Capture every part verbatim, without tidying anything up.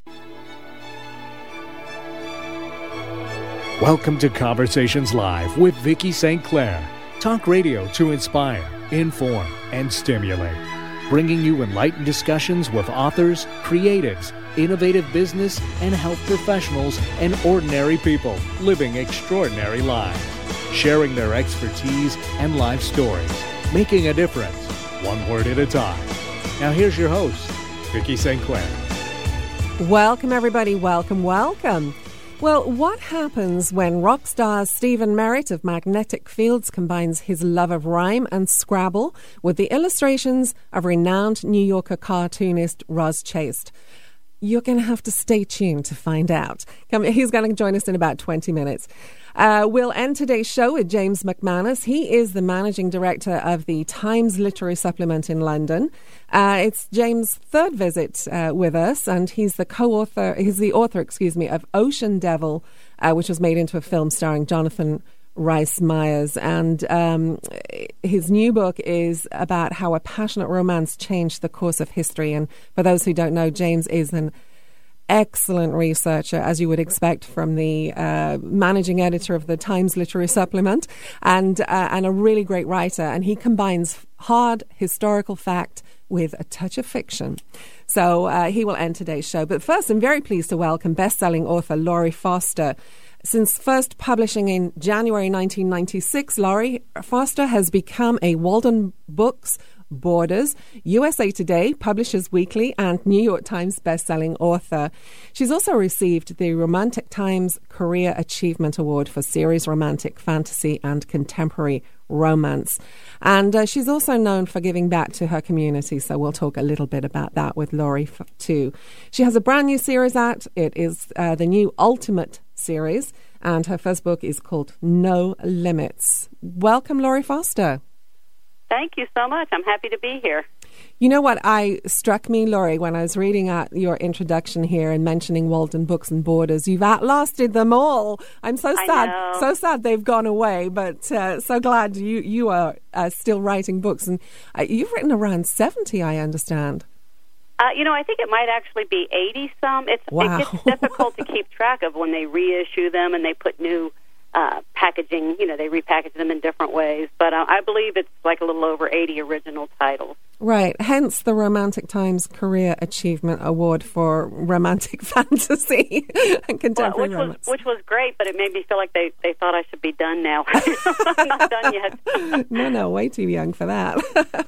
Welcome to Conversations Live with Vicki Saint Clair. Talk radio to inspire, inform, and stimulate. Bringing you enlightened discussions with authors, creatives, innovative business and health professionals, and ordinary people living extraordinary lives. Sharing their expertise and life stories. Making a difference, one word at a time. Now here's your host, Vicki Saint Clair. Welcome, everybody. Welcome, welcome. Well, what happens when rock star Stephen Merritt of Magnetic Fields combines his love of rhyme and Scrabble with the illustrations of renowned New Yorker cartoonist Roz Chase? You're going to have to stay tuned to find out. He's going to join us in about twenty minutes. Uh, we'll end today's show with James McManus. He is the managing director of the Times Literary Supplement in London. Uh, it's James' third visit uh, with us, and he's the co-author, he's the author, excuse me, of Ocean Devil, uh, which was made into a film starring Jonathan Rhys Meyers. And um, his new book is about how a passionate romance changed the course of history. And for those who don't know, James is an excellent researcher, as you would expect from the uh, managing editor of the Times Literary Supplement, and uh, and a really great writer. And he combines hard historical fact with a touch of fiction. So uh, he will end today's show. But first, I'm very pleased to welcome best-selling author Laurie Foster. Since first publishing in January nineteen ninety-six, Laurie Foster has become a Walden Books, Borders, U S A Today, Publishers Weekly, and New York Times best-selling author. She's also received the Romantic Times Career Achievement Award for Series Romantic Fantasy and Contemporary Romance. And uh, she's also known for giving back to her community, so we'll talk a little bit about that with Laurie f- too. She has a brand new series out. It is uh, the new Ultimate series, and her first book is called No Limits. Welcome, Laurie Foster. Thank you so much. I'm happy to be here. You know what I struck me, Laurie, when I was reading out your introduction here and mentioning Walden Books and Borders? You've outlasted them all. I'm so sad, so sad they've gone away, but uh, so glad you you are uh, still writing books. And uh, you've written around seventy, I understand. Uh, you know, I think it might actually be eighty some. It's, wow. It gets difficult to keep track of when they reissue them and they put new uh, packaging. You know, they repackage them in different ways. But uh, I believe it's like a little over eighty original titles. Right, hence the Romantic Times Career Achievement Award for Romantic Fantasy and Contemporary well, which Romance. Was, which was great, but it made me feel like they, they thought I should be done now. I'm not done yet. no, no, way too young for that.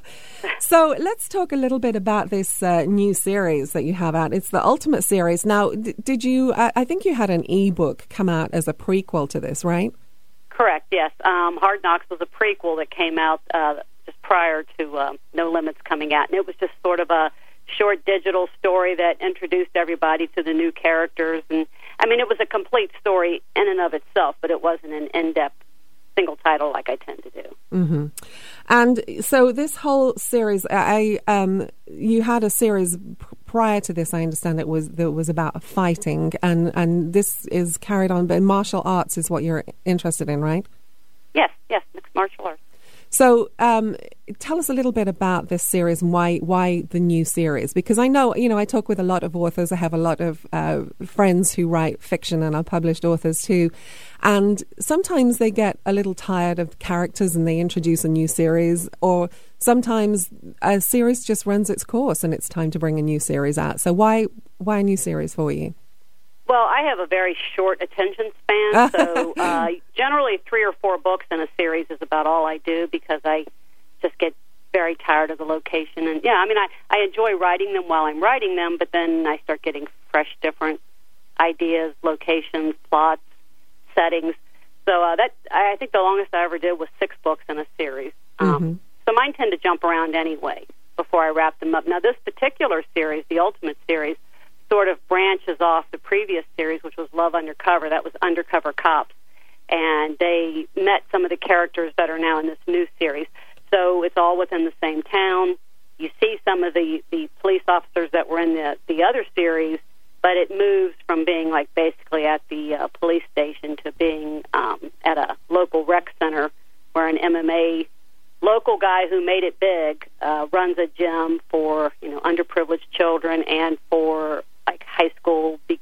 So let's talk a little bit about this uh, new series that you have out. It's the Ultimate series. Now, d- did you, I, I think you had an e-book come out as a prequel to this, right? Correct, yes. Um, Hard Knocks was a prequel that came out uh, just prior to uh, No Limits coming out. And it was just sort of a short digital story that introduced everybody to the new characters. And I mean, it was a complete story in and of itself, but it wasn't an in-depth single title like I tend to do. Mm-hmm. And so this whole series, I um, you had a series prior to this, I understand it was that was about fighting, and, and this is carried on, but martial arts is what you're interested in, right? Yes, yes, mixed martial arts. So um, tell us a little bit about this series and why why the new series. Because I know, you know, I talk with a lot of authors. I have a lot of uh, friends who write fiction and are published authors too. And sometimes they get a little tired of characters and they introduce a new series. Or sometimes a series just runs its course and it's time to bring a new series out. So why why a new series for you? Well, I have a very short attention span, so uh, generally three or four books in a series is about all I do because I just get very tired of the location. And yeah, I mean, I, I enjoy writing them while I'm writing them, but then I start getting fresh, different ideas, locations, plots, settings. So uh, that I think the longest I ever did was six books in a series. Um, mm-hmm. So mine tend to jump around anyway before I wrap them up. Now, this particular series, the Ultimate series, sort of branches off the previous series, which was Love Undercover. That was undercover cops. And they met some of the characters that are now in this new series. So it's all within the same town. You see some of the, the police officers that were in the, the other series, but it moves from being like basically at the uh, police station to being um, at a local rec center where an M M A local guy who made it big uh, runs a gym for, you know, underprivileged children and for like high school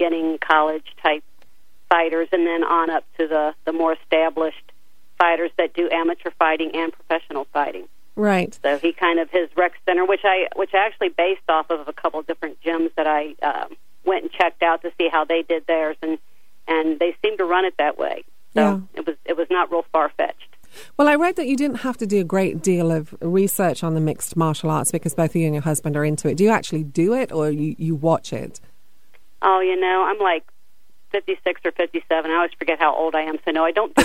beginning college-type fighters, and then on up to the, the more established fighters that do amateur fighting and professional fighting. Right. So he kind of, his rec center, which I which I actually based off of a couple of different gyms that I um, went and checked out to see how they did theirs, and, and they seemed to run it that way. So yeah. it was it was not real far-fetched. Well, I read that you didn't have to do a great deal of research on the mixed martial arts because both you and your husband are into it. Do you actually do it, or you, you watch it? Oh, you know, I'm like fifty-six or fifty-seven. I always forget how old I am, so no, I don't do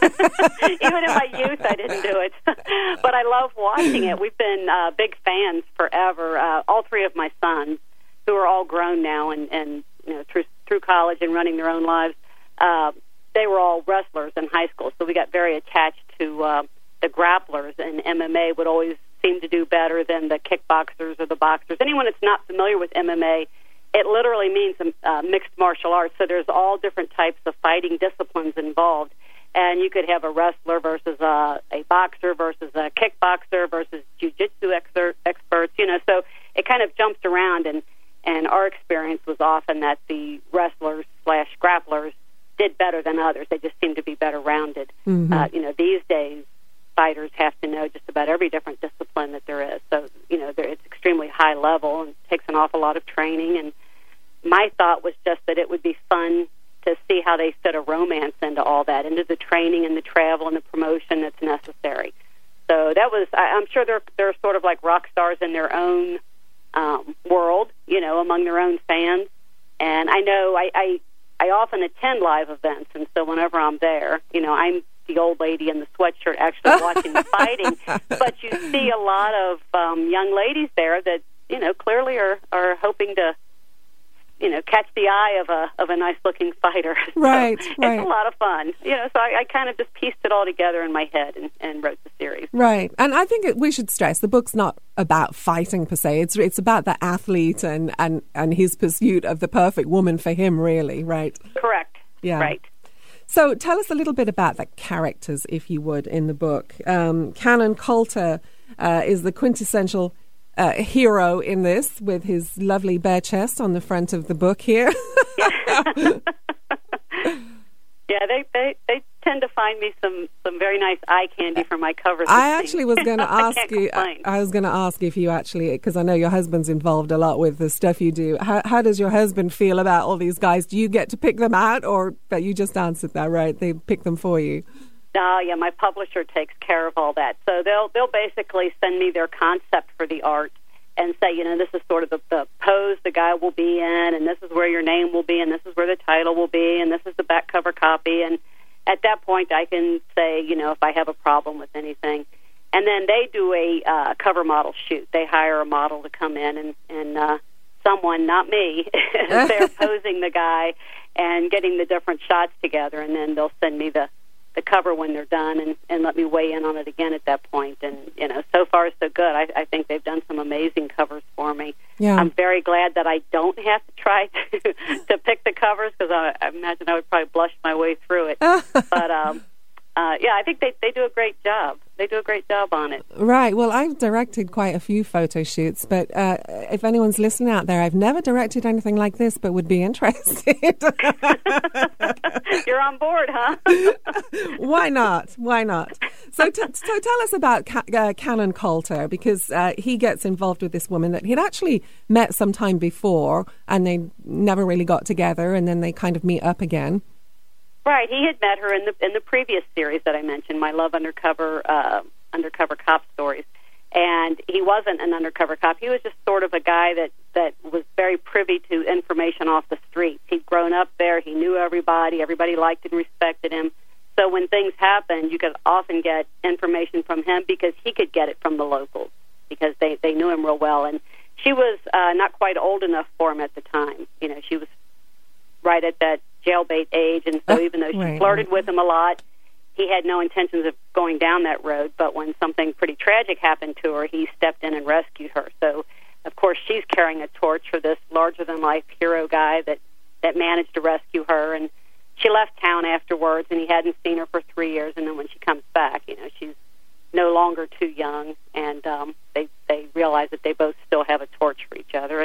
it. Even in my youth, I didn't do it. But I love watching it. We've been uh, big fans forever. Uh, all three of my sons, who are all grown now and, and you know, through, through college and running their own lives, uh, they were all wrestlers in high school, so we got very attached to uh, the grapplers, and M M A would always seem to do better than the kickboxers or the boxers. Anyone that's not familiar with M M A, it literally means uh, mixed martial arts, so there's all different types of fighting disciplines involved, and you could have a wrestler versus a, a boxer versus a kickboxer versus jiu-jitsu exer- experts, you know, so it kind of jumps around, and, and our experience was often that the wrestlers slash grapplers did better than others. They just seem to be better rounded. Mm-hmm. Uh, you know, these days, fighters have to know just about every different discipline that there is. So, you know, it's extremely high level and takes an awful lot of training. And my thought was just that it would be fun to see how they fit a romance into all that, into the training and the travel and the promotion that's necessary. So that was, I, I'm sure they're, they're sort of like rock stars in their own um, world, you know, among their own fans. And I know I... I I often attend live events, and so whenever I'm there, you know, I'm the old lady in the sweatshirt actually watching the fighting, but you see a lot of um, young ladies there that, you know, clearly are, are hoping to, you know, catch the eye of a of a nice-looking fighter. Right, so right. It's a lot of fun. You know, so I, I kind of just pieced it all together in my head and, and wrote the series. Right. And I think it, we should stress the book's not about fighting per se. It's it's about the athlete and, and, and his pursuit of the perfect woman for him, really, right? Correct. Yeah. Right. So tell us a little bit about the characters, if you would, in the book. Um, Cannon Coulter uh, is the quintessential Uh, hero in this, with his lovely bare chest on the front of the book here. Yeah, they, they they tend to find me some, some very nice eye candy for my covers. I actually was going to ask you. I, complain. I was going to ask if you actually, because I know your husband's involved a lot with the stuff you do. How, how does your husband feel about all these guys? Do you get to pick them out, or that you just answered that right? They pick them for you. Oh, yeah, my publisher takes care of all that. So they'll they'll basically send me their concept for the art and say, you know, this is sort of the, the pose the guy will be in, and this is where your name will be, and this is where the title will be, and this is the back cover copy. And at that point, I can say, you know, if I have a problem with anything. And then they do a uh, cover model shoot. They hire a model to come in, and, and uh, someone, not me, is there posing the guy and getting the different shots together, and then they'll send me the the cover when they're done and, and let me weigh in on it again at that point. And, you know, so far so good. I, I think they've done some amazing covers for me. Yeah. I'm very glad that I don't have to try to, to pick the covers, because I, I imagine I would probably blush my way through it. But, um, uh, yeah, I think they, they do a great job. They do a great job on it. Right. Well, I've directed quite a few photo shoots, but uh, if anyone's listening out there, I've never directed anything like this, but would be interested. You're on board, huh? Why not? Why not? So, t- so tell us about Ca- uh, Cannon Coulter, because uh, he gets involved with this woman that he'd actually met some time before, and they never really got together, and then they kind of meet up again. Right, he had met her in the in the previous series that I mentioned, My Love Undercover uh, Undercover Cop Stories, and he wasn't an undercover cop. He was just sort of a guy that, that was very privy to information off the streets. He'd grown up there. He knew everybody. Everybody liked and respected him. So when things happened, you could often get information from him because he could get it from the locals because they, they knew him real well. And she was uh, not quite old enough for him at the time. You know, she was right at that jailbait age, and so even though she right, flirted right. with him a lot, he had no intentions of going down that road. But when something pretty tragic happened to her, he stepped in and rescued her. So, of course, she's carrying a torch for this larger-than-life hero guy that, that managed to rescue her. And she left town afterwards, and he hadn't seen her for three years. And then when she comes back, you know, she's no longer too young, and um, they, they realize that they both still have a torch for each other. And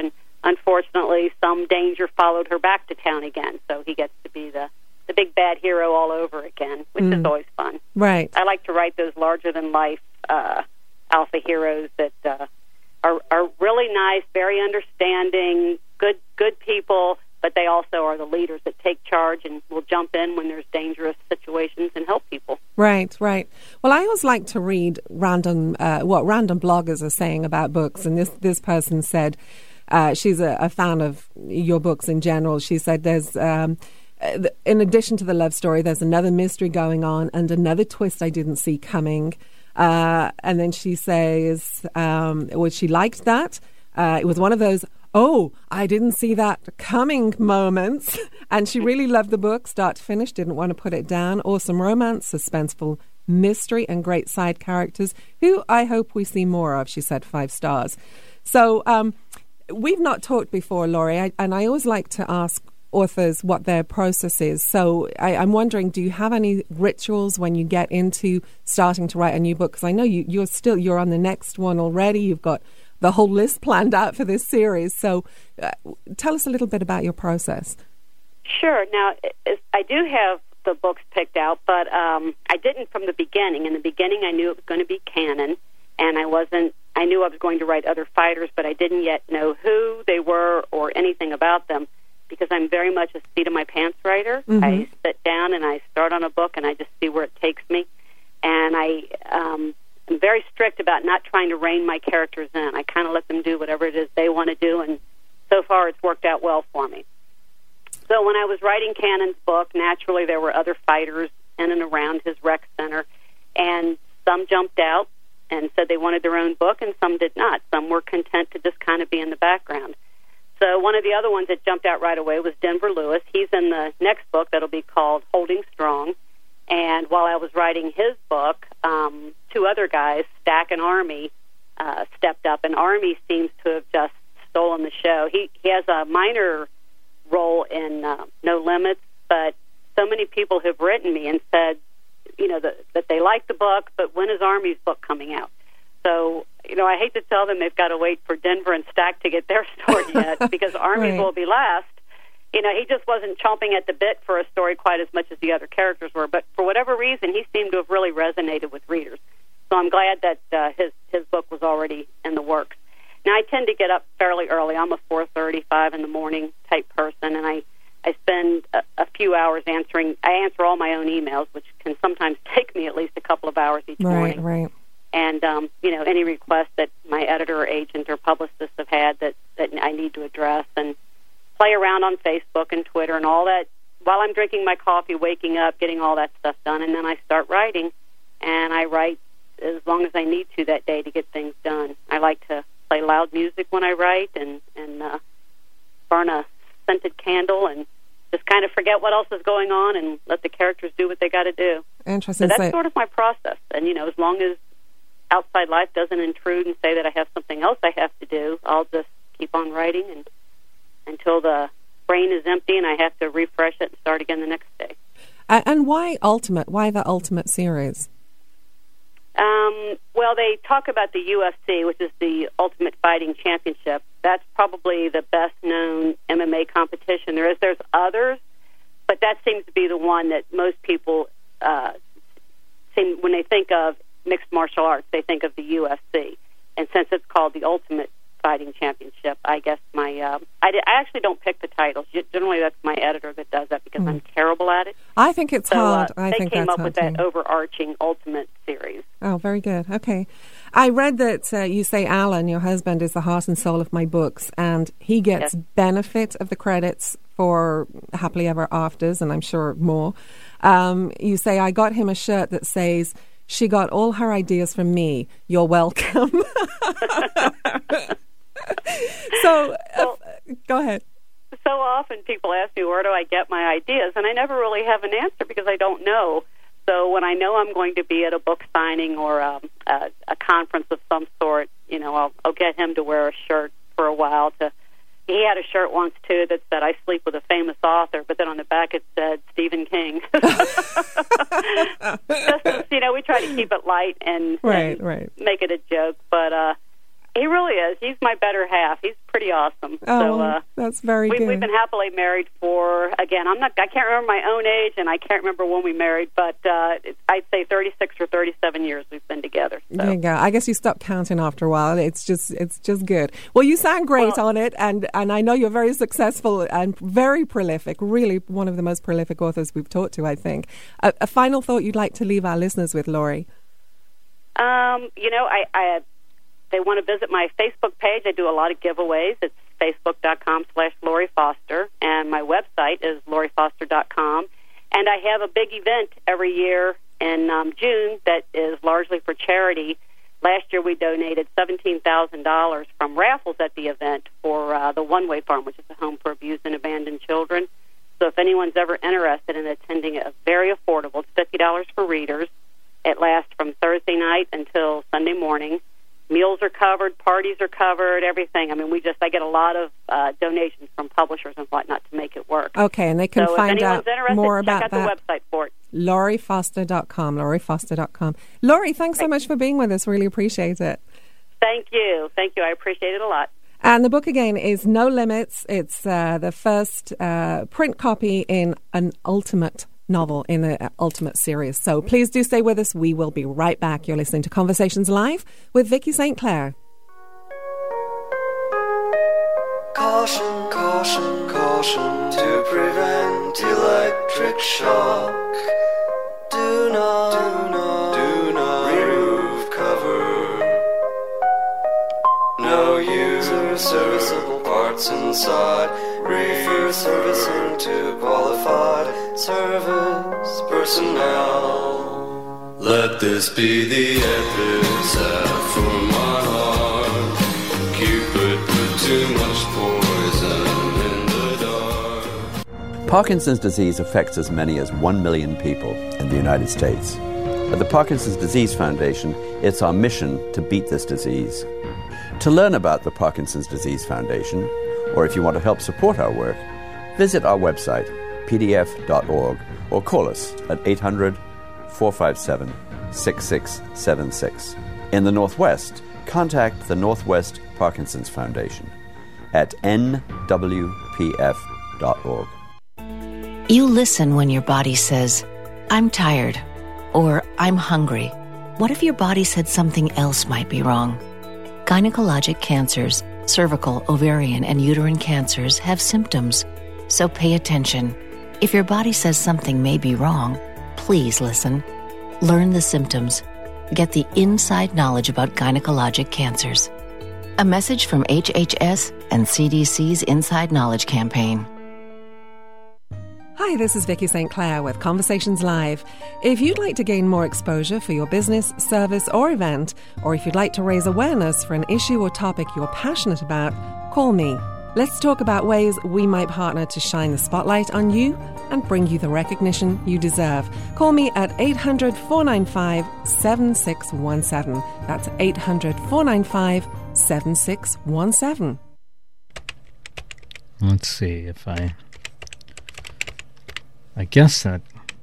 unfortunately, some danger followed her back to town again. So he gets to be the, the big bad hero all over again, which mm. is always fun. Right. I like to write those larger-than-life uh, alpha heroes that uh, are, are really nice, very understanding, good good people, but they also are the leaders that take charge and will jump in when there's dangerous situations and help people. Right, right. Well, I always like to read random uh, what random bloggers are saying about books, and this, this person said uh, she's a, a fan of your books in general. She said there's... Um, in addition to the love story, there's another mystery going on and another twist I didn't see coming. Uh, and then she says, um, well, she liked that. Uh, it was one of those, oh, I didn't see that coming moments. And she really loved the book, start to finish, didn't want to put it down. Awesome romance, suspenseful mystery, and great side characters, who I hope we see more of, she said, five stars. So um, we've not talked before, Laurie, I, and I always like to ask authors what their process is. So I, I'm wondering, do you have any rituals when you get into starting to write a new book? Because I know you, you're still, you're on the next one already. You've got the whole list planned out for this series. So uh, tell us a little bit about your process. Sure. Now, I do have the books picked out, but um, I didn't from the beginning. In the beginning, I knew it was going to be canon, and I wasn't, I knew I was going to write other fighters, but I didn't yet know who they were or anything about them, because I'm very much a seat-of-my-pants writer. Mm-hmm. I sit down and I start on a book and I just see where it takes me. And I um, am very strict about not trying to rein my characters in. I kind of let them do whatever it is they want to do, and so far it's worked out well for me. So when I was writing Cannon's book, naturally there were other fighters in and around his rec center, and some jumped out and said they wanted their own book, and some did not. Some were content to just kind of be in the background. So one of the other ones that jumped out right away was Denver Lewis. He's in the next book that'll be called Holding Strong. And while I was writing his book, um, two other guys, Stack and Army, uh, stepped up. And Army seems to have just stolen the show. He, he has a minor role in uh, No Limits, but so many people have written me and said, you know, that, that they like the book, but when is Army's book coming out? So, you know, I hate to tell them they've got to wait for Denver and Stack to get their story yet, because Army's right. will be last. You know, he just wasn't chomping at the bit for a story quite as much as the other characters were, but for whatever reason, he seemed to have really resonated with readers. So I'm glad that uh, his, his book was already in the works. Now, I tend to get up fairly early. I'm a four thirty, five in the morning type person, and I, I spend a, a few hours answering. I answer all my own emails, which can sometimes take me at least a couple of hours each right, morning. Right, right. And, um, you know, any requests that my editor or agent or publicist have had that, that I need to address, and play around on Facebook and Twitter and all that while I'm drinking my coffee, waking up, getting all that stuff done. And then I start writing, and I write as long as I need to that day to get things done. I like to play loud music when I write, and, and uh, burn a scented candle and just kind of forget what else is going on and let the characters do what they got to do. Interesting. So that's so, sort of my process. And, you know, as long as outside life doesn't intrude and say that I have something else I have to do, I'll just keep on writing and until the brain is empty and I have to refresh it and start again the next day. Uh, and why Ultimate? Why the Ultimate series? Um, well, they talk about the U F C, which is the Ultimate Fighting Championship. That's probably the best-known M M A competition there is. There's others, but that seems to be the one that most people uh, seem, when they think of mixed martial arts, they think of the U F C. And since it's called the Ultimate Fighting Championship, I guess my uh, I, I actually don't pick the titles. Generally, that's my editor that does that because mm. I'm terrible at it. I think it's so, hard. Uh, I they think came that's up hard with that too. overarching Ultimate series. Oh, very good. Okay. I read that uh, you say Alan, your husband, is the heart and soul of my books, and he gets yes. benefit of the credits for Happily Ever Afters, and I'm sure more. Um, you say, I got him a shirt that says, she got all her ideas from me. You're welcome. so, well, uh, go ahead. So often people ask me, where do I get my ideas? And I never really have an answer because I don't know. So when I know I'm going to be at a book signing or um, a, a conference of some sort, you know, I'll, I'll get him to wear a shirt for a while. To He had a shirt once, too, that said, I sleep with a famous author, but then on the back it said Stephen King. Just, you know, we try to keep it light and, right, and right. make it a joke. But uh, He really is. He's my better half. He's pretty awesome. Oh, so, uh, that's very we, good. We've been happily married for, again, I'm not, I can't remember my own age, and I can't remember when we married, but uh, it's, I'd say thirty-six or thirty-seven years we've been together. So. There you go. I guess you stopped counting after a while. It's just, it's just good. Well, you sound great well, on it, and, and I know you're very successful and very prolific. Really, one of the most prolific authors we've talked to, I think. A, a final thought you'd like to leave our listeners with, Lori? Um, you know, I. I They want to visit my Facebook page. I do a lot of giveaways. It's facebook.com slash Lori Foster, and my website is lori foster dot com. And I have a big event every year in um, June that is largely for charity. Last year we donated seventeen thousand dollars from raffles at the event for uh, the One Way Farm, which is a home for abused and abandoned children. So if anyone's ever interested in attending it, it's very affordable. It's fifty dollars for readers. It lasts from Thursday night until Sunday morning. Meals are covered, parties are covered, everything. I mean, we just, I get a lot of uh, donations from publishers and whatnot to make it work. Okay, and they can so find out more check about out that. the website for it. lori foster dot com, lori foster dot com. Lori, thanks so much for being with us. Really appreciate it. Thank you. Thank you. I appreciate it a lot. And the book, again, is No Limits. It's uh, the first uh, print copy in an ultimate novel in the Ultimate series. So please do stay with us. We will be right back. You're listening to Conversations Live with Vicky Saint Clair. Caution, caution, caution to prevent electric shock. Do not, do not, do not remove cover. No user serviceable parts inside. Refer servicing to qualified service personnel. Let this be the epitaph for my heart. Cupid put too much poison in the dark. Parkinson's disease affects as many as one million people in the United States. At the Parkinson's Disease Foundation, it's our mission to beat this disease. To learn about the Parkinson's Disease Foundation, or if you want to help support our work, visit our website, p d f dot org, or call us at eight hundred, four five seven, six six seven six. In the Northwest, contact the Northwest Parkinson's Foundation at n w p f dot org. You listen when your body says, "I'm tired," or "I'm hungry." What if your body said something else might be wrong? Gynecologic cancers, cervical, ovarian, and uterine cancers have symptoms, so pay attention. If your body says something may be wrong, please listen. Learn the symptoms. Get the inside knowledge about gynecologic cancers. A message from H H S and C D C's Inside Knowledge campaign. Hi, this is Vicky Saint Clair with Conversations Live. If you'd like to gain more exposure for your business, service, or event, or if you'd like to raise awareness for an issue or topic you're passionate about, call me. Let's talk about ways we might partner to shine the spotlight on you and bring you the recognition you deserve. Call me at eight hundred, four nine five, seven six one seven. That's eight hundred, four nine five, seven six one seven. Let's see if I... I guess that...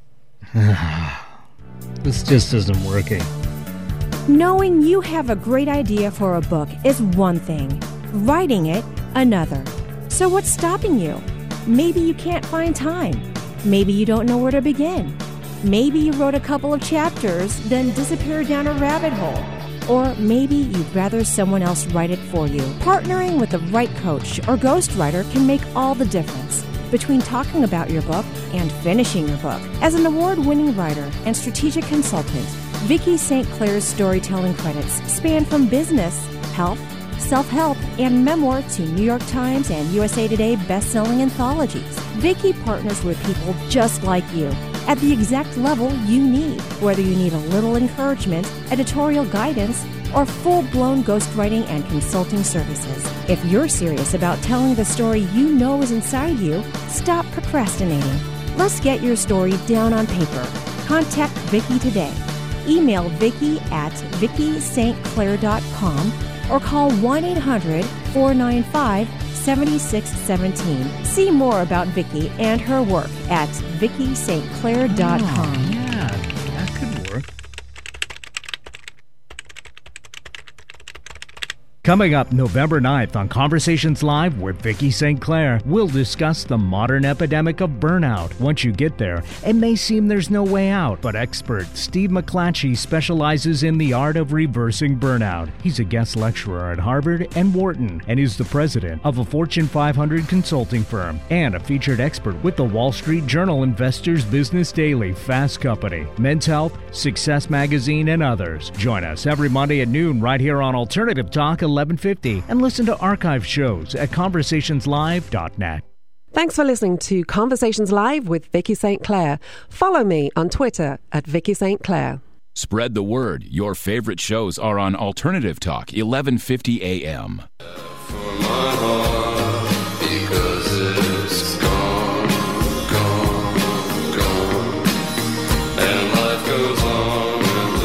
this just isn't working. Knowing you have a great idea for a book is one thing. Writing it, another. So what's stopping you? Maybe you can't find time. Maybe you don't know where to begin. Maybe you wrote a couple of chapters, then disappeared down a rabbit hole. Or maybe you'd rather someone else write it for you. Partnering with the right coach or ghostwriter can make all the difference between talking about your book and finishing your book. As an award-winning writer and strategic consultant, Vicky Saint Clair's storytelling credits span from business, health, self-help, and memoir to New York Times and U S A Today best-selling anthologies. Vicky partners with people just like you at the exact level you need, whether you need a little encouragement, editorial guidance, or full-blown ghostwriting and consulting services. If you're serious about telling the story you know is inside you, stop procrastinating. Let's get your story down on paper. Contact Vicky today. Email Vicky at vicky st clair dot com or call one eight hundred, four nine five, seven six one seven. See more about Vicky and her work at vicky st clair dot com. Oh, yeah, that could work. Coming up November ninth on Conversations Live with Vicki Saint Clair, we'll discuss the modern epidemic of burnout. Once you get there, it may seem there's no way out, but expert Steve McClatchy specializes in the art of reversing burnout. He's a guest lecturer at Harvard and Wharton, and is the president of a Fortune five hundred consulting firm and a featured expert with the Wall Street Journal Investors Business Daily, Fast Company, Men's Health, Success Magazine, and others. Join us every Monday at noon right here on Alternative Talk eleven fifty and listen to archive shows at conversations live dot net. Thanks for listening to Conversations Live with Vicki Saint Clair. Follow me on Twitter at Vicki Saint Clair. Spread the word. Your favorite shows are on Alternative Talk, eleven fifty A M. For my heart, because it's gone, gone, gone, and life goes on and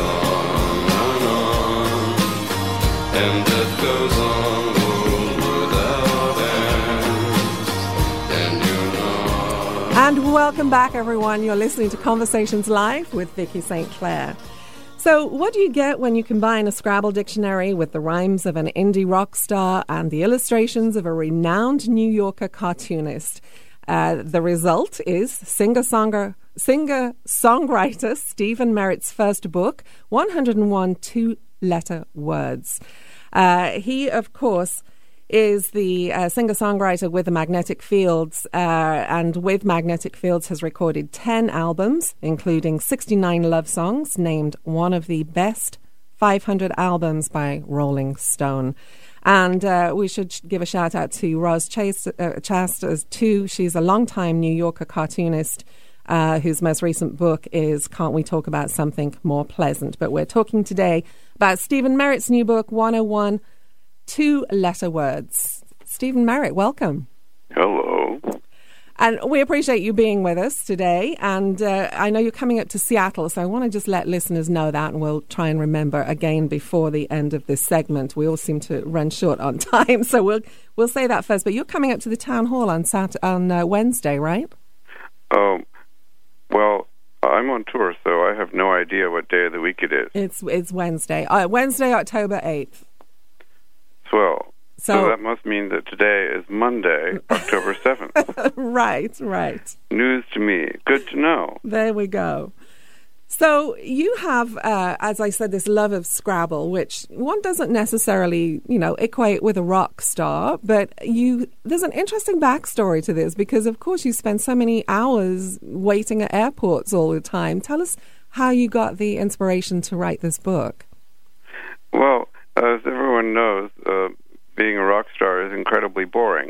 on and on, and death goes on, world without end, and you're not. And welcome back, everyone. You're listening to Conversations Live with Vicki Saint Clair. So what do you get when you combine a Scrabble dictionary with the rhymes of an indie rock star and the illustrations of a renowned New Yorker cartoonist? Uh, the result is singer-songer, singer-songwriter Stephen Merritt's first book, one hundred one two-letter words. Uh, he, of course, is the uh, singer-songwriter with the Magnetic Fields, uh, and with Magnetic Fields has recorded ten albums, including sixty-nine love songs, named one of the best five hundred albums by Rolling Stone. And uh, we should give a shout-out to Roz Chase, uh, Chasters, too. She's a longtime New Yorker cartoonist uh, whose most recent book is Can't We Talk About Something More Pleasant? But we're talking today about Stephen Merritt's new book, one oh one Two-Letter Words. Stephen Merritt, welcome. Hello. And we appreciate you being with us today. And uh, I know you're coming up to Seattle, so I want to just let listeners know that, and we'll try and remember again before the end of this segment. We all seem to run short on time, so we'll we'll say that first. But you're coming up to the town hall on Sat- on uh, Wednesday, right? Um. Well, I'm on tour, so I have no idea what day of the week it is. It's it's Wednesday. Uh, Wednesday, October eighth. Swell. So, so that must mean that today is Monday, October seventh. Right, right. News to me. Good to know. There we go. So you have, uh, as I said, this love of Scrabble, which one doesn't necessarily, you know, equate with a rock star, but you there's an interesting backstory to this because, of course, you spend so many hours waiting at airports all the time. Tell us how you got the inspiration to write this book. Well, as everyone knows, uh, being a rock star is incredibly boring.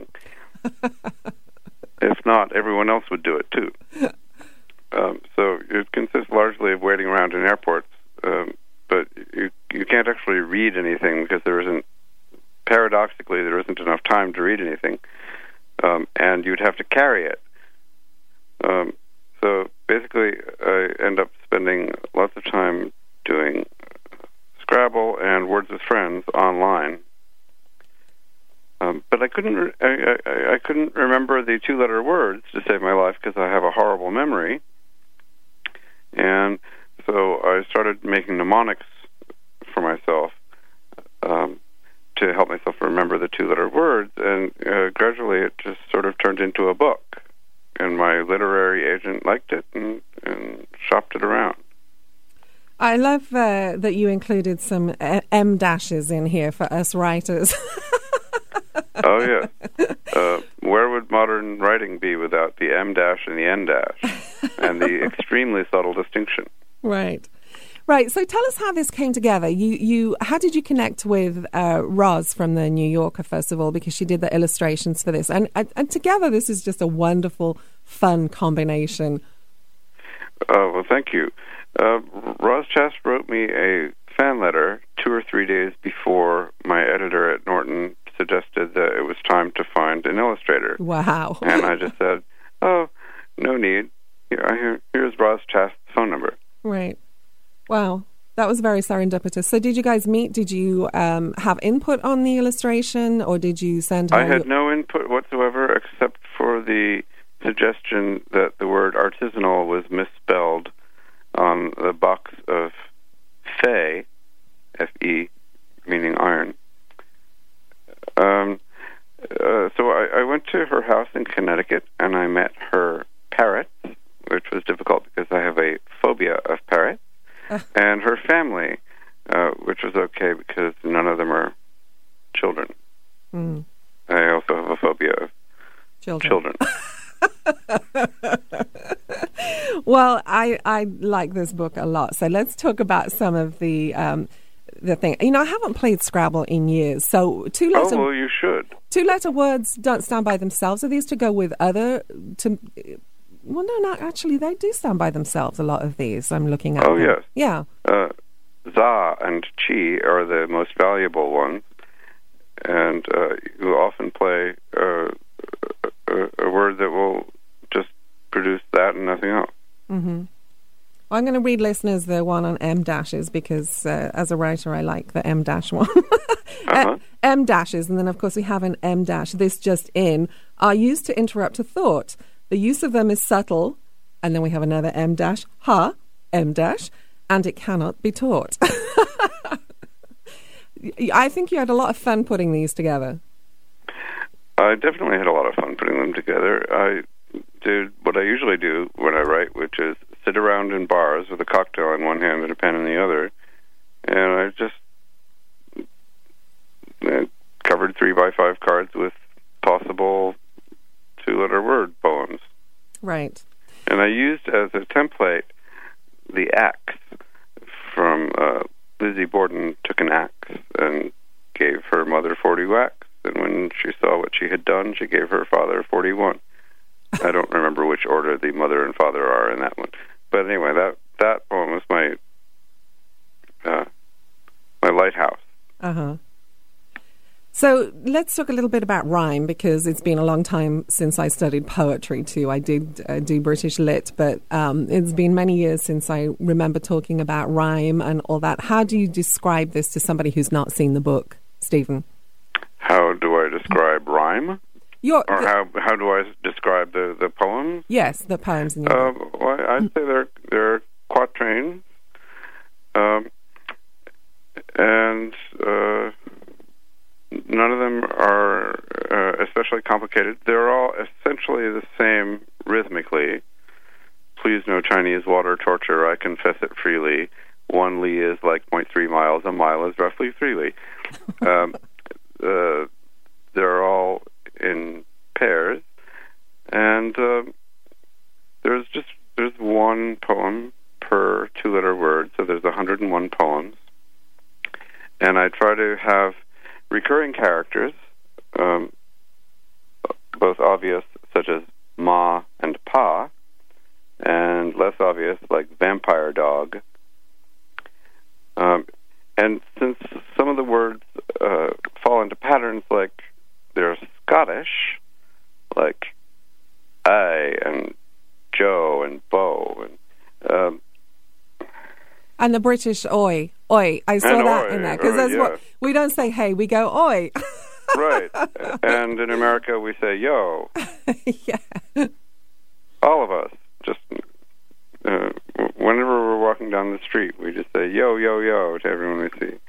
If not, everyone else would do it too. Um, so it consists largely of waiting around in airports, um, but you you can't actually read anything because there isn't, paradoxically, there isn't enough time to read anything, um, and you'd have to carry it. Um, so basically, I end up spending lots of time doing Scrabble and Words with Friends online. Um, but I couldn't re- I, I, I couldn't remember the two-letter words to save my life because I have a horrible memory. And so I started making mnemonics for myself um, to help myself remember the two-letter words, and uh, gradually it just sort of turned into a book. And my literary agent liked it and, and shopped it around. I love uh, that you included some M dashes in here for us writers. Oh, yes. Uh, where would modern writing be without the M dash and the N dash and the extremely subtle distinction? Right. Right. So tell us how this came together. You, you, how did you connect with uh, Roz from the New Yorker, first of all, because she did the illustrations for this. And, and, and together, this is just a wonderful, fun combination. Uh, well, thank you. Uh, Roz Chast wrote me a fan letter two or three days before my editor at Norton suggested that it was time to find an illustrator. Wow. And I just said, oh, no need. Here, here's Roz Chast's phone number. Right. Wow. That was very serendipitous. So did you guys meet? Did you um, have input on the illustration, or did you send her... I had no input whatsoever except for the suggestion that the word artisanal was misspelled on the box of Fe, F E, meaning iron, Um, uh, so I, I went to her house in Connecticut, and I met her parrots, which was difficult because I have a phobia of parrots, uh. and her family, uh, which was okay because none of them are children. Mm. I also have a phobia of children. children. Well, I, I like this book a lot. So let's talk about some of the um, the thing. You know, I haven't played Scrabble in years. So two letter. Oh well, you should. Two letter words don't stand by themselves. Are these to go with other? To well, no, not actually. They do stand by themselves. A lot of these I'm looking at. Oh them. yes. Yeah. Uh, za and chi are the most valuable ones, and uh, you often play uh, a, a word that will just produce that and nothing else. Mm-hmm. Well, I'm going to read listeners the one on M dashes because uh, as a writer I like the M dash one. uh-huh. M dashes, and then of course we have an M dash. This just in are used to interrupt a thought. The use of them is subtle, and then we have another M dash. Ha, M dash, and it cannot be taught. I think you had a lot of fun putting these together. I definitely had a lot of fun putting them together. I did what I usually do when I write, which is sit around in bars with a cocktail in one hand and a pen in the other, and I just uh, covered three by five cards with possible two-letter word poems. Right. And I used as a template the axe from uh, Lizzie Borden took an axe and gave her mother forty whacks, and when she saw what she had done, she gave her father forty-one. I don't remember which order the mother and father are in that one, but anyway, that that poem was my uh, my lighthouse. Uh huh. So let's talk a little bit about rhyme, because it's been a long time since I studied poetry too. I did uh, do British Lit, but um, it's been many years since I remember talking about rhyme and all that. How do you describe this to somebody who's not seen the book, Stephen? How do I describe rhyme? Your, or the, how how do I describe the, the poems? Yes, the poems in your uh, book. Well, I'd say they're, they're quatrains, um, and uh, none of them are uh, especially complicated. They're all essentially the same rhythmically. Please no Chinese water torture, I confess it freely. One li is like zero point three miles, a mile is roughly three li. Um, uh, they're all in pairs, and uh, there's just there's one poem per two-letter word, so there's one hundred one poems, and I try to have recurring characters, um, both obvious, such as ma and pa, and less obvious, like vampire dog. Um, and since some of the words uh, fall into patterns like they're Scottish, like I and Joe and Bo, and um, and the British oi, oi. I saw and that oi, in there, because that's yeah. what we don't say. Hey, we go oi. Right, and in America we say yo. Yeah, all of us just uh, whenever we're walking down the street, we just say yo, yo, yo to everyone we see.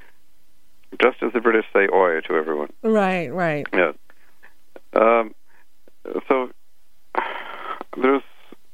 Just as the British say oi to everyone. Right, right. Yeah. Um, so there's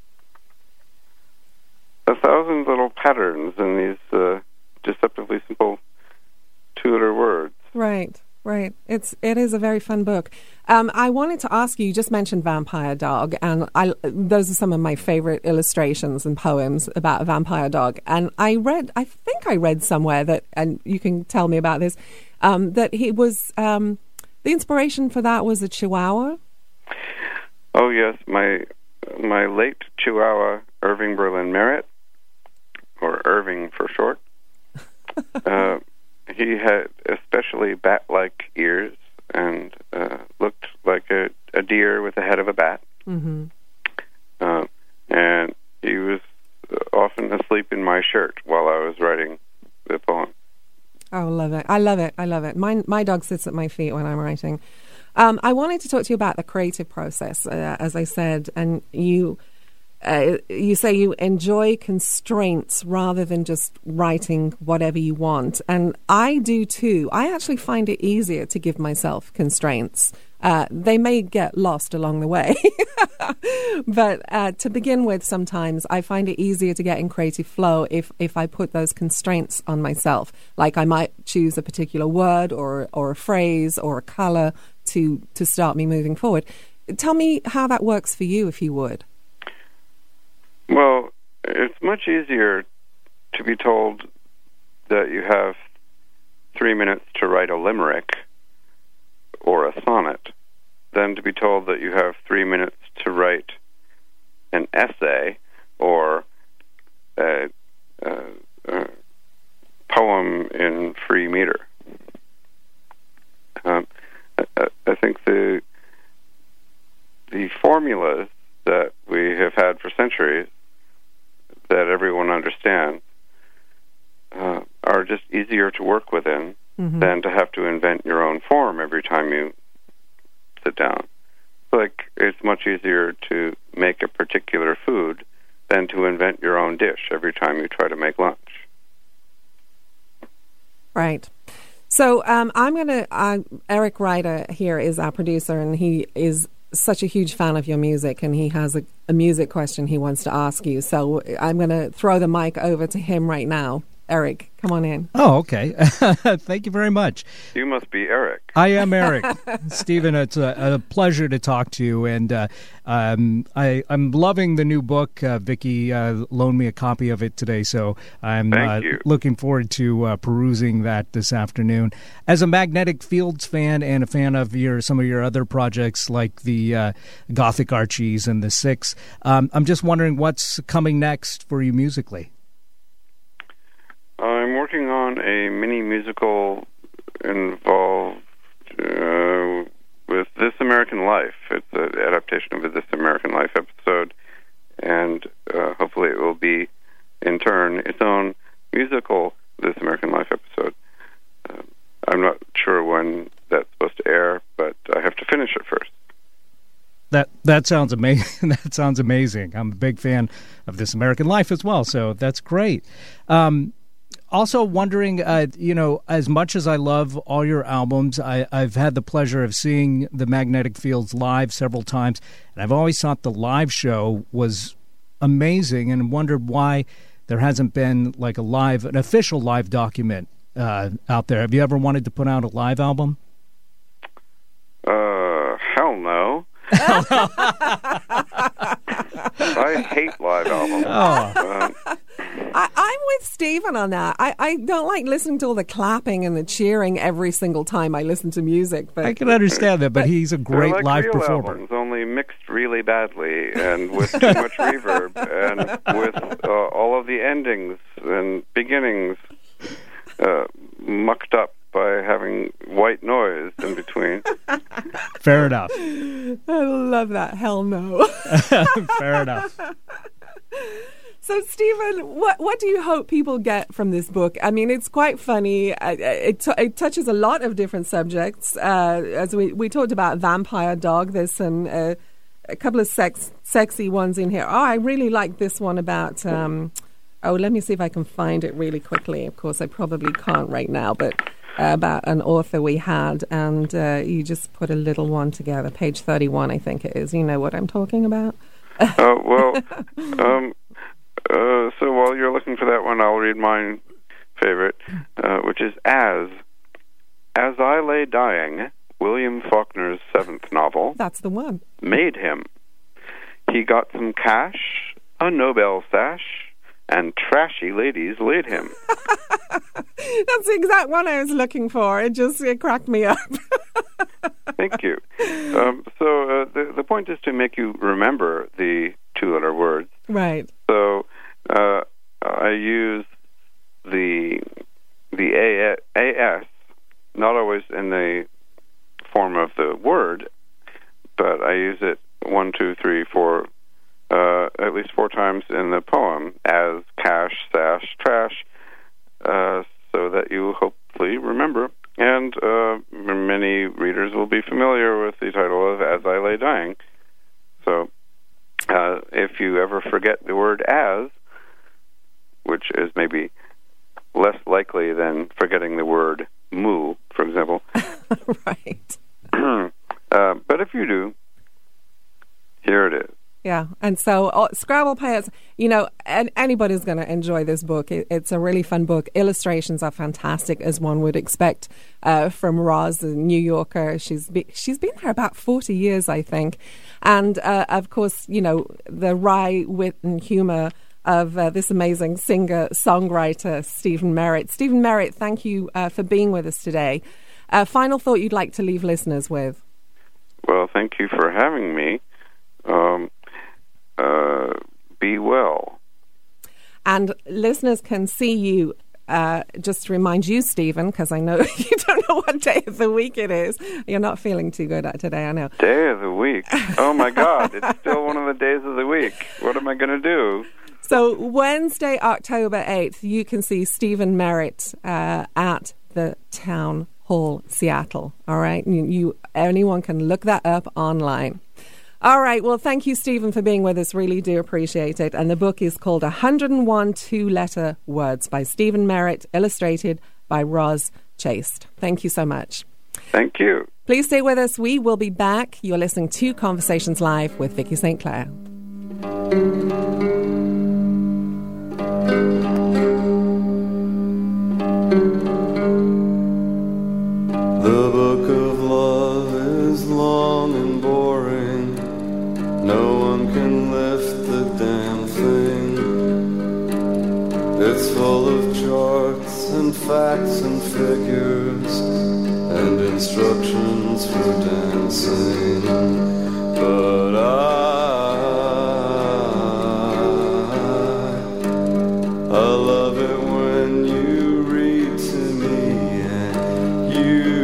a thousand little patterns in these uh, deceptively simple two-letter words. Right, right. It's it is a very fun book. Um, I wanted to ask you. You just mentioned Vampire Dog, and I those are some of my favorite illustrations and poems about a vampire dog. And I read, I think I read somewhere that, and you can tell me about this, um, that he was um, the inspiration for that was a Chihuahua. Oh yes, my my late Chihuahua, Irving Berlin Merritt, or Irving for short. uh, he had especially bat-like ears and uh, looked like a, a deer with the head of a bat. Mm-hmm. Uh, and he was often asleep in my shirt while I was writing the poem. Oh, I love it. I love it. I love it. My, my dog sits at my feet when I'm writing. Um, I wanted to talk to you about the creative process, uh, as I said, and you uh, you say you enjoy constraints rather than just writing whatever you want. And I do too. I actually find it easier to give myself constraints. Uh, they may get lost along the way. But uh, to begin with, sometimes I find it easier to get in creative flow if, if I put those constraints on myself. Like I might choose a particular word or or a phrase or a colour to, to start me moving forward. Tell me how that works for you, if you would. Well, it's much easier to be told that you have three minutes to write a limerick or a sonnet than to be told that you have three minutes to write an essay or a, a, a poem in free meter. Um, I, I think the the formulas that we have had for centuries that everyone understands uh, are just easier to work within mm-hmm. than to have to invent your own form every time you sit down. Like, it's much easier to make a particular food than to invent your own dish every time you try to make lunch. Right. So um, I'm going to, uh, Eric Ryder here is our producer, and he is such a huge fan of your music, and he has a, a music question he wants to ask you. So I'm going to throw the mic over to him right now. Eric, come on in. Oh, okay. Thank you very much. You must be Eric. I am Eric. Stephen, it's a, a pleasure to talk to you. And uh, um, I, I'm loving the new book. Uh, Vicky uh, loaned me a copy of it today, so I'm uh, looking forward to uh, perusing that this afternoon. As a Magnetic Fields fan and a fan of your some of your other projects like the uh, Gothic Archies and the Six, um, I'm just wondering what's coming next for you musically. I'm working on a mini musical involved uh, with This American Life. It's an adaptation of a This American Life episode, and uh, hopefully it will be, in turn, its own musical This American Life episode. Uh, I'm not sure when that's supposed to air, but I have to finish it first. That that sounds amazing. That sounds amazing. I'm a big fan of This American Life as well, so that's great. Um, Also wondering, uh, you know, as much as I love all your albums, I, I've had the pleasure of seeing the Magnetic Fields live several times, and I've always thought the live show was amazing and wondered why there hasn't been like a live, an official live document uh, out there. Have you ever wanted to put out a live album? Uh, hell no. I hate live albums. Oh. Um, I, I'm with Stephen on that. I, I don't like listening to all the clapping and the cheering every single time I listen to music. But I can understand that, but he's a great like live real performer. Albums, only mixed really badly and with too much reverb and with uh, all of the endings and beginnings uh, mucked up by having white noise in between. Fair enough. I love that. Hell no. Fair enough. So, Stephen, what what do you hope people get from this book? I mean, it's quite funny. It, it, t- it touches a lot of different subjects. Uh, as we, we talked about Vampire Dog, there's some uh, a couple of sex, sexy ones in here. Oh, I really like this one about... Um, oh, let me see if I can find it really quickly. Of course, I probably can't right now, but... Uh, about an author we had, and uh, you just put a little one together. Page thirty-one, I think it is. You know what I'm talking about? uh, well, um, uh, so while you're looking for that one, I'll read my favorite, uh, which is As. As I Lay Dying, William Faulkner's seventh novel. That's the one. Made him. He got some cash, a Nobel sash, and trashy ladies laid him. That's the exact one I was looking for. It just it cracked me up. Thank you. Um, so uh, the the point is to make you remember the two-letter words. Right. So uh, I use the the A S, not always in the form of the word, but I use it one, two, three, four, uh, at least four times in the poem as cash, sash, trash, uh, so that you hopefully remember. And uh, many readers will be familiar with the title of As I Lay Dying. So uh, if if you ever forget the word as, which is maybe less likely than forgetting the word moo, for example. Right. uh, but if you do, here it is. Yeah, and so uh, Scrabble Pets, you know, and anybody's going to enjoy this book. It, it's a really fun book. Illustrations are fantastic, as one would expect uh, from Roz, the New Yorker. She's be, she's been there about forty years, I think. And, uh, of course, you know, the wry wit and humour of uh, this amazing singer-songwriter, Stephen Merritt. Stephen Merritt, thank you uh, for being with us today. Uh, final thought you'd like to leave listeners with? Well, thank you for having me. Um, uh, be well. And listeners can see you, uh, just to remind you, Stephen, because I know you don't know what day of the week it is. You're not feeling too good today, I know. Day of the week? Oh, my God. It's still one of the days of the week. What am I going to do? So Wednesday, October eighth, you can see Stephen Merritt uh, at the Town Hall, Seattle. All right? You, you anyone can look that up online. All right. Well, thank you, Stephen, for being with us. Really do appreciate it. And the book is called one hundred one Two-Letter Words by Stephen Merritt, illustrated by Roz Chase. Thank you so much. Thank you. Please stay with us. We will be back. You're listening to Conversations Live with Vicky Saint Clair. The book of love is long and boring. No one can lift the damn thing. It's full of charts and facts and figures and instructions for dancing. But I, I love it when you read to me and you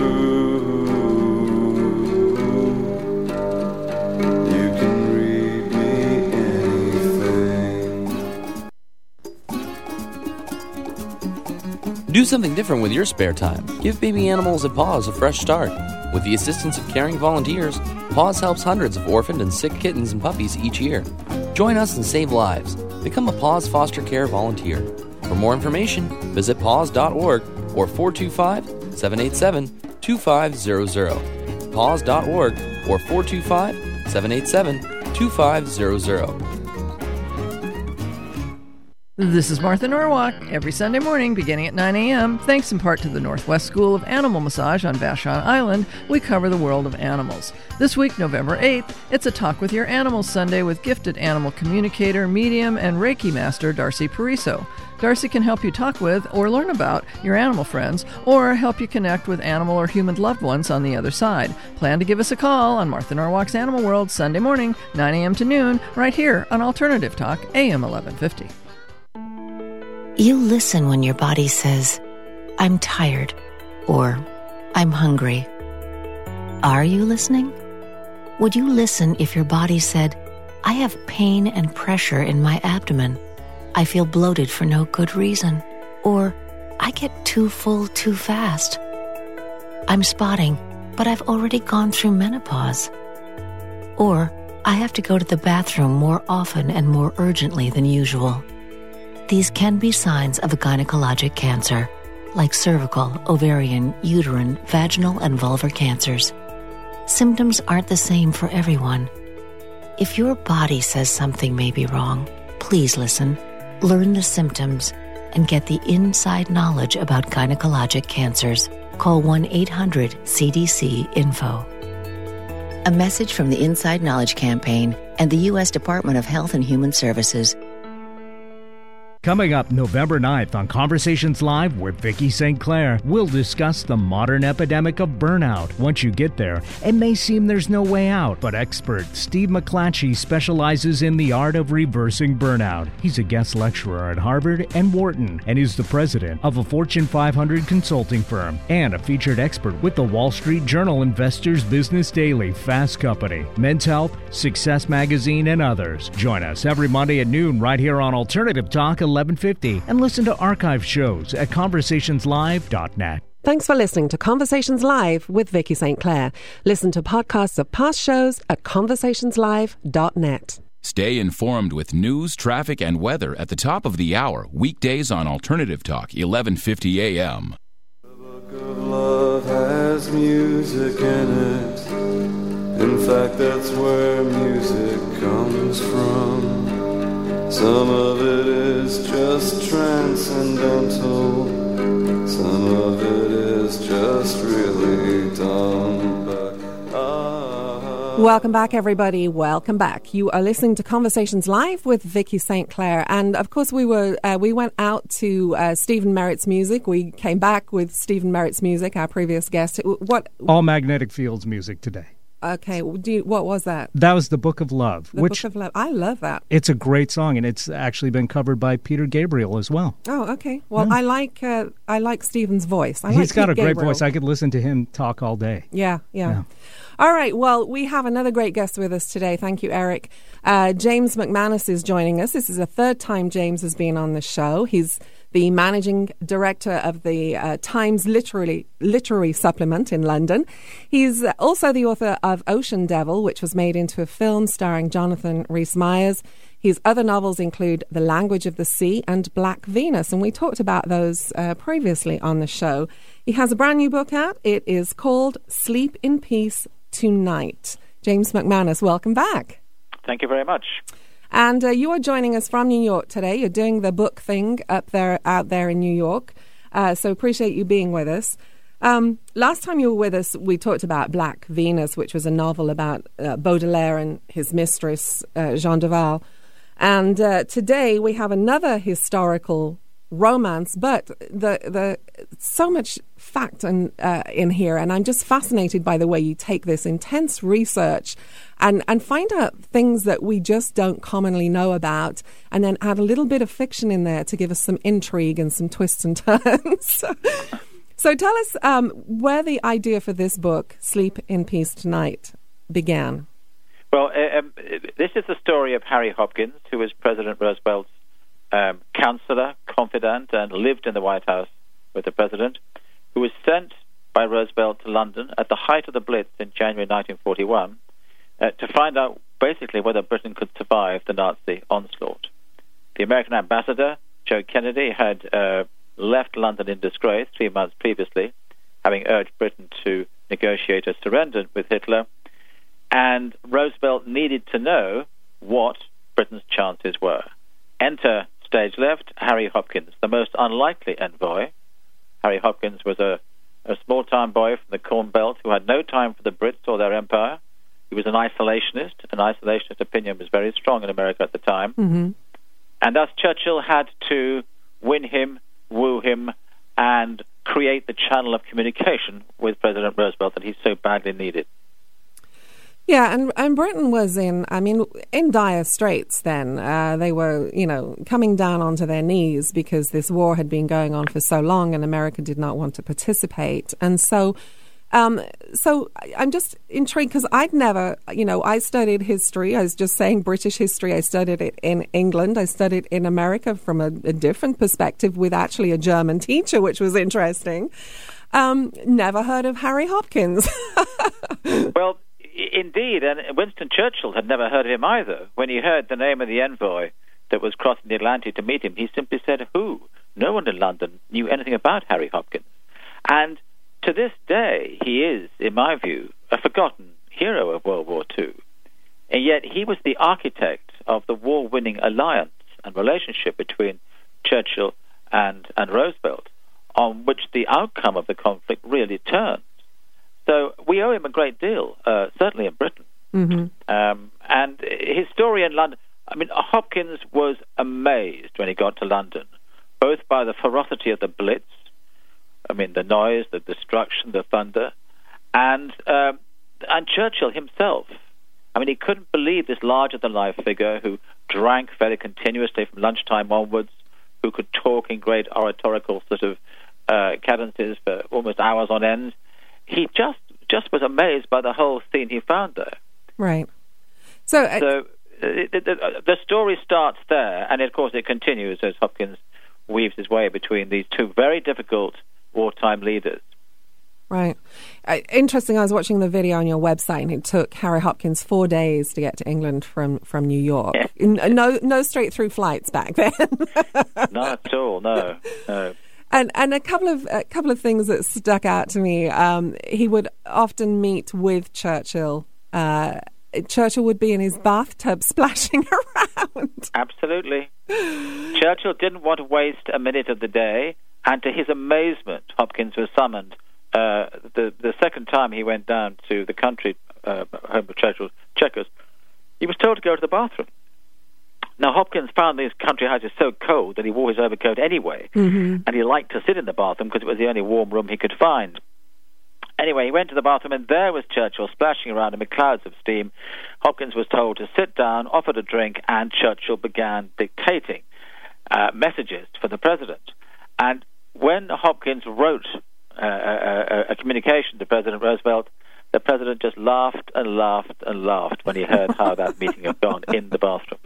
do something different with your spare time. Give baby animals at Paws a fresh start. With the assistance of caring volunteers, Paws helps hundreds of orphaned and sick kittens and puppies each year. Join us and save lives. Become a Paws foster care volunteer. For more information, visit paws dot org or four two five, seven eight seven, two five zero zero. paws dot org or four two five, seven eight seven, two five zero zero. This is Martha Norwalk, every Sunday morning beginning at nine a.m. Thanks in part to the Northwest School of Animal Massage on Vashon Island, we cover the world of animals. This week, November eighth, it's a Talk with Your Animals Sunday with gifted animal communicator, medium, and Reiki master Darcy Pariso. Darcy can help you talk with or learn about your animal friends or help you connect with animal or human loved ones on the other side. Plan to give us a call on Martha Norwalk's Animal World Sunday morning, nine a.m. to noon, right here on Alternative Talk, A M eleven fifty. You listen when your body says, I'm tired, or I'm hungry. Are you listening? Would you listen if your body said, I have pain and pressure in my abdomen. I feel bloated for no good reason. Or, I get too full too fast. I'm spotting, but I've already gone through menopause. Or, I have to go to the bathroom more often and more urgently than usual. These can be signs of a gynecologic cancer, like cervical, ovarian, uterine, vaginal, and vulvar cancers. Symptoms aren't the same for everyone. If your body says something may be wrong, please listen, learn the symptoms, and get the inside knowledge about gynecologic cancers. Call one eight hundred C D C info. A message from the Inside Knowledge Campaign and the U S Department of Health and Human Services. Coming up November ninth on Conversations Live with Vicky Saint Clair, we'll discuss the modern epidemic of burnout. Once you get there, it may seem there's no way out, but expert Steve McClatchy specializes in the art of reversing burnout. He's a guest lecturer at Harvard and Wharton, and is the president of a Fortune five hundred consulting firm and a featured expert with the Wall Street Journal Investors Business Daily, Fast Company, Men's Health, Success Magazine, and others. Join us every Monday at noon right here on Alternative Talk eleven fifty and listen to archive shows at conversations live dot net. Thanks for listening to Conversations Live with Vicky Saint Clair. Listen to podcasts of past shows at conversations live dot net. Stay informed with news, traffic, and weather at the top of the hour, weekdays on Alternative Talk, eleven fifty a.m. The book of love has music in it. In fact, that's where music comes from. Some of it is just transcendental. Some of it is just really dumb. But, uh, Welcome back, everybody. Welcome back. You are listening to Conversations Live with Vicky Saint Clair, and of course, we were uh, we went out to uh, Stephen Merritt's music. We came back with Stephen Merritt's music, our previous guest. What all Magnetic Fields music today? Okay, do you, what was that? That was The Book of Love. The which Book of Love. I love that. It's a great song, and it's actually been covered by Peter Gabriel as well. Oh, okay. Well, Yeah. I like uh, I like Stephen's voice. I He's like got Pete a great Gabriel. voice. I could listen to him talk all day. Yeah, yeah, Yeah. All right. Well, we have another great guest with us today. Thank you, Eric. Uh, James McManus is joining us. This is the third time James has been on the show. He's the managing director of the uh, Times Literary, Literary Supplement in London. He's also the author of Ocean Devil, which was made into a film starring Jonathan Rhys-Meyers. His other novels include The Language of the Sea and Black Venus, and we talked about those uh, previously on the show. He has a brand new book out. It is called Sleep in Peace Tonight. James McManus, welcome back. Thank you very much. And uh, you are joining us from New York today. You're doing the book thing up there, out there in New York. Uh, so appreciate you being with us. Um, last time you were with us, we talked about Black Venus, which was a novel about uh, Baudelaire and his mistress, uh, Jean Duval. And uh, today we have another historical romance, but the the so much fact and uh, in here, and I'm just fascinated by the way you take this intense research and and find out things that we just don't commonly know about, and then add a little bit of fiction in there to give us some intrigue and some twists and turns. So tell us um, where the idea for this book, Sleep in Peace Tonight, began. Well, uh, um, this is the story of Harry Hopkins, who was President Roosevelt's um, counselor, confidant, and lived in the White House with the president, who was sent by Roosevelt to London at the height of the Blitz in January nineteen forty-one uh, to find out basically whether Britain could survive the Nazi onslaught. The American ambassador, Joe Kennedy, had uh, left London in disgrace three months previously, having urged Britain to negotiate a surrender with Hitler, and Roosevelt needed to know what Britain's chances were. Enter, stage left, Harry Hopkins, the most unlikely envoy. Harry Hopkins was a, a small-town boy from the Corn Belt who had no time for the Brits or their empire. He was an isolationist. An isolationist opinion was very strong in America at the time. Mm-hmm. And thus Churchill had to win him, woo him, and create the channel of communication with President Roosevelt that he so badly needed. Yeah, and, and Britain was in, I mean, in dire straits then. Uh, they were, you know, coming down onto their knees because this war had been going on for so long and America did not want to participate. And so, um, so I'm just intrigued because I'd never, you know, I studied history. I was just saying British history. I studied it in England. I studied in America from a, a different perspective with actually a German teacher, which was interesting. Um, never heard of Harry Hopkins. Well, indeed, and Winston Churchill had never heard of him either. When he heard the name of the envoy that was crossing the Atlantic to meet him, he simply said, who? No one in London knew anything about Harry Hopkins. And to this day, he is, in my view, a forgotten hero of World War Two. And yet he was the architect of the war-winning alliance and relationship between Churchill and, and Roosevelt, on which the outcome of the conflict really turned. So we owe him a great deal, uh, certainly in Britain. Mm-hmm. Um, and his story in London, I mean, Hopkins was amazed when he got to London, both by the ferocity of the Blitz, I mean, the noise, the destruction, the thunder, and um, and Churchill himself. I mean, he couldn't believe this larger-than-life figure who drank very continuously from lunchtime onwards, who could talk in great oratorical sort of uh, cadences for almost hours on end. He just just was amazed by the whole scene he found there. Right. So, uh, so it, it, the, the story starts there, and of course it continues as Hopkins weaves his way between these two very difficult wartime leaders. Right. Uh, interesting, I was watching the video on your website, and it took Harry Hopkins four days to get to England from, from New York. Yeah. No no straight-through flights back then. Not at all, no, no. And and a couple of a couple of things that stuck out to me. Um, he would often meet with Churchill. Uh, Churchill would be in his bathtub splashing around. Absolutely. Churchill didn't want to waste a minute of the day, and to his amazement, Hopkins was summoned. Uh, the the second time he went down to the country uh, home of Churchill, Chequers, he was told to go to the bathroom. Now, Hopkins found these country houses so cold that he wore his overcoat anyway, mm-hmm. and he liked to sit in the bathroom because it was the only warm room he could find. Anyway, he went to the bathroom, and there was Churchill splashing around amid clouds of steam. Hopkins was told to sit down, offered a drink, and Churchill began dictating uh, messages for the president. And when Hopkins wrote uh, a, a communication to President Roosevelt, the president just laughed and laughed and laughed when he heard how that meeting had gone in the bathroom.